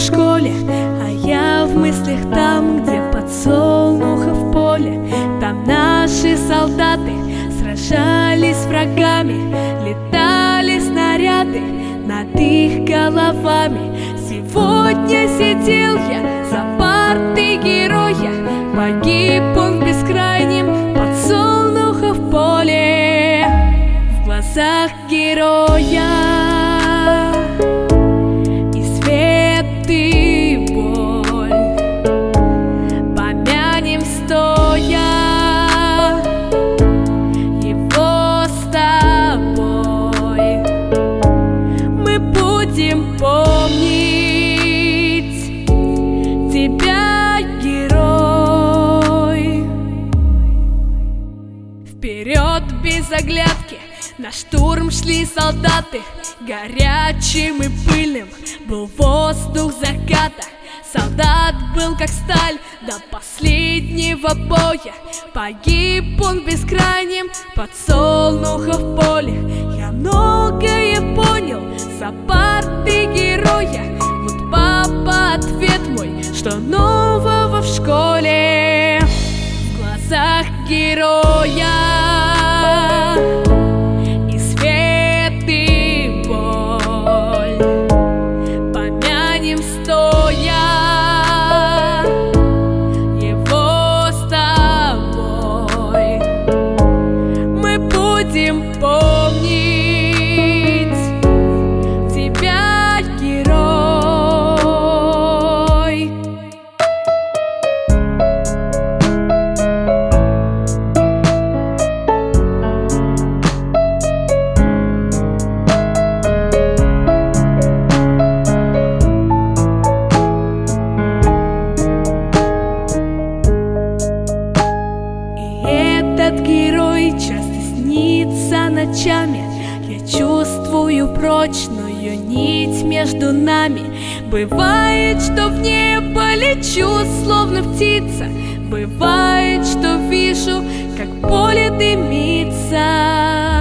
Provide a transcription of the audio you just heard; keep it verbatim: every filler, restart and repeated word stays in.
школе, а я в мыслях там, где подсолнухов поле. Там наши солдаты сражались с врагами, летали снаряды над их головами. Сегодня сидел я за партой героя, погиб он в бескрайнем подсолнухов поле. В глазах героя и свет, и боль, помянем стоя его с тобой. Мы будем помнить тебя, герой. Вперед без оглядки на штурм шли солдаты. Горячим и пыльным был воздух заката. Солдат был как сталь до последнего боя. Погиб он в бескрайнем подсолнухов поле. Я многое понял за партой героя. Вот, папа, ответ мой, что нового в школе. В глазах героя и свет, и боль, помянем стоя его с тобой. Мы будем помнить тебя, герой. Этот герой часто снится ночами. Я чувствую прочную нить между нами. Бывает, что в небо лечу, словно птица. Бывает, что вижу, как поле дымится.